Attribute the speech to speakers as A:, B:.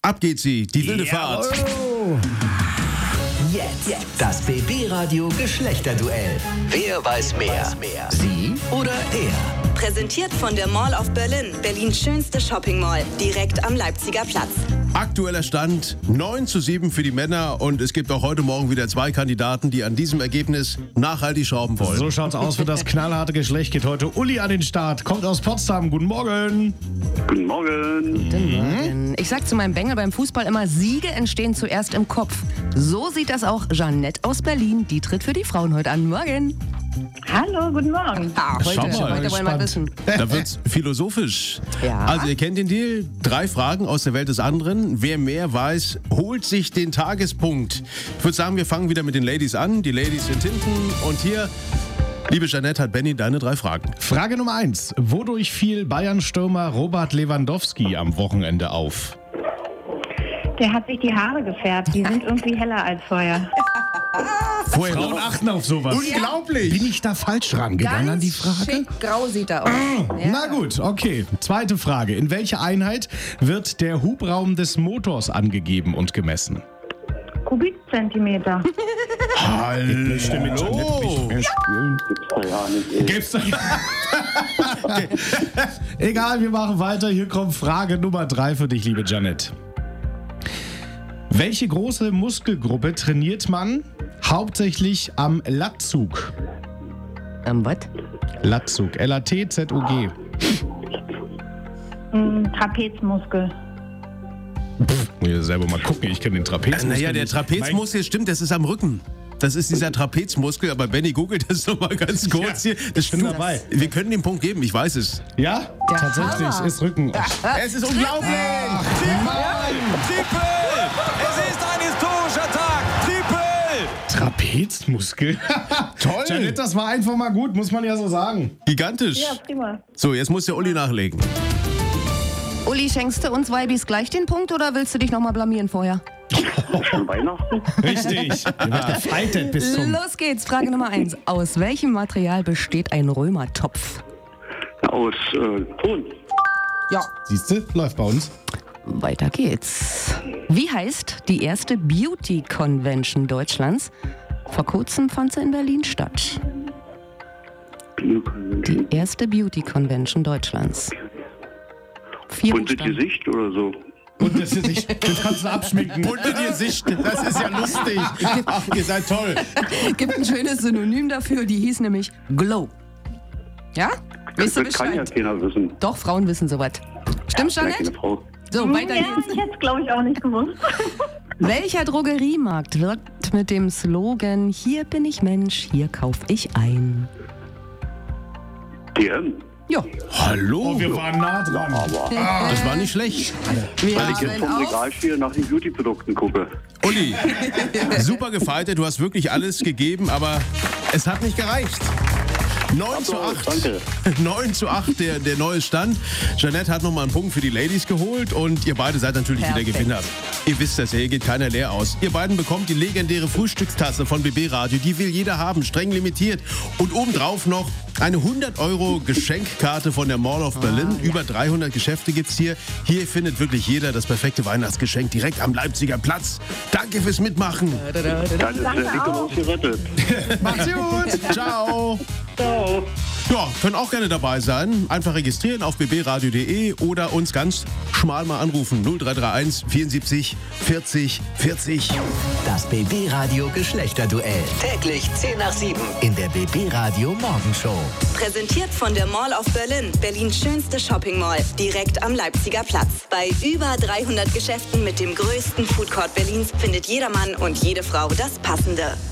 A: Ab geht sie, die wilde Fahrt.
B: Jetzt das BB-Radio Geschlechterduell. Wer weiß mehr? Sie oder er?
C: Präsentiert von der Mall of Berlin, Berlins schönste Shopping-Mall, direkt am Leipziger Platz.
A: Aktueller Stand 9:7 für die Männer und es gibt auch heute Morgen wieder 2 Kandidaten, die an diesem Ergebnis nachhaltig schrauben wollen.
D: So schaut's aus für das knallharte Geschlecht. Geht heute Uli an den Start. Kommt aus Potsdam. Guten Morgen.
E: Guten Morgen.
F: Guten Morgen. Ich sag zu meinem Bengel beim Fußball immer, Siege entstehen zuerst im Kopf. So sieht das auch Jeanette aus Berlin. Die tritt für die Frauen heute an. Morgen.
G: Hallo, guten Morgen.
A: Schau mal,
F: heute wollen wir wissen.
A: Da wird's philosophisch.
F: Ja.
A: Also ihr kennt den Deal. 3 Fragen aus der Welt des anderen. Wer mehr weiß, holt sich den Tagespunkt. Ich würde sagen, wir fangen wieder mit den Ladies an. Die Ladies sind hinten und hier, liebe Jeanette, hat Benny deine 3 Fragen.
D: Frage Nummer 1. Wodurch fiel Bayern-Stürmer Robert Lewandowski am Wochenende auf?
G: Der hat sich die Haare gefärbt. Die sind irgendwie heller als vorher.
A: Vorher
D: Frauen achten auf sowas.
A: Unglaublich.
D: Bin ich da falsch rangegangen an die Frage?
F: Schick grau sieht er aus.
D: Na gut, okay. Zweite Frage. In welcher Einheit wird der Hubraum des Motors angegeben und gemessen?
G: Kubikzentimeter.
A: Hallo.
D: Gibt's doch Egal, wir machen weiter. Hier kommt Frage Nummer 3 für dich, liebe Janet. Welche große Muskelgruppe trainiert man hauptsächlich am Latzug?
F: Was?
D: Latzug. L-A-T-Z-U-G.
G: Trapezmuskel.
D: Muss ich selber mal gucken, ich kenne den Trapezmuskel.
A: Naja, der
D: nicht.
A: Trapezmuskel, stimmt, das ist am Rücken. Das ist dieser Trapezmuskel, aber Benny googelt das nochmal ganz kurz hier. Das
D: bin dabei.
A: Wir können den Punkt geben, ich weiß es.
D: Ja, tatsächlich,
F: Hammer.
D: ist Rücken.
A: Es ist unglaublich!
H: Triple! Es ist ein historischer Tag! Triple!
D: Trapezmuskel?
A: Toll!
D: Janet, das war einfach mal gut, muss man ja so sagen.
A: Gigantisch.
G: Ja, prima.
A: So, jetzt muss der Uli nachlegen.
F: Uli, schenkst du uns Weibis gleich den Punkt oder willst du dich nochmal blamieren vorher?
E: Schon Weihnachten?
D: Richtig. Ihr wird gefightet bis zum...
F: Los geht's, Frage Nummer 1. Aus welchem Material besteht ein Römertopf?
E: Aus Ton.
F: Ja.
D: Siehste, läuft bei uns.
F: Weiter geht's. Wie heißt die erste Beauty Convention Deutschlands? Vor kurzem fand sie in Berlin statt. Die erste Beauty Convention Deutschlands. 4
E: Bunte
F: Buchstaben.
E: Gesicht oder so?
D: Und das kannst du abschminken.
A: Bunte dir Sicht, das ist ja lustig. Ach, ihr seid toll.
F: Gibt ein schönes Synonym dafür, die hieß nämlich Glow. Ja? Weißt du
E: Das kann ja
F: Bescheid?
E: keiner wissen.
F: Doch, Frauen wissen sowas. Stimmt,
E: Vielleicht
F: Jeanette?
E: eine Frau.
F: So, weiter
G: Ja,
F: geht's.
G: ich hätte es, glaube ich, auch nicht gewusst.
F: Welcher Drogeriemarkt wirkt mit dem Slogan Hier bin ich Mensch, hier kauf ich ein?
E: DM.
F: Ja,
A: Hallo.
D: Wir waren nah dran.
A: Das war nicht schlecht.
F: wir
E: Weil ich jetzt
F: haben
E: vom
F: auf.
E: Regalspiel nach den Beauty-Produkten gucke.
A: Uli, super gefightet, du hast wirklich alles gegeben, aber es hat nicht gereicht. 9:8.
E: Danke.
A: 9:8, der neue Stand. Jeanette hat nochmal einen Punkt für die Ladies geholt und ihr beide seid natürlich
F: Perfekt.
A: wieder Gewinner. Ihr wisst das ja, hier geht keiner leer aus. Ihr beiden bekommt die legendäre Frühstückstasse von BB Radio. Die will jeder haben, streng limitiert. Und obendrauf noch eine 100€ Geschenkkarte von der Mall of Berlin. Über 300 Geschäfte gibt's hier. Hier findet wirklich jeder das perfekte Weihnachtsgeschenk direkt am Leipziger Platz. Danke fürs Mitmachen.
E: Dann ist der Nikolaus gerettet.
A: Macht's gut. Ciao.
E: Ciao.
A: Ja, können auch gerne dabei sein. Einfach registrieren auf bbradio.de oder uns ganz schmal mal anrufen. 0331 74 40 40.
B: Das BB-Radio Geschlechterduell. Täglich 10 nach 7 in der BB-Radio Morgenshow.
C: Präsentiert von der Mall of Berlin, Berlins schönste Shopping-Mall, direkt am Leipziger Platz. Bei über 300 Geschäften mit dem größten Foodcourt Berlins findet jeder Mann und jede Frau das Passende.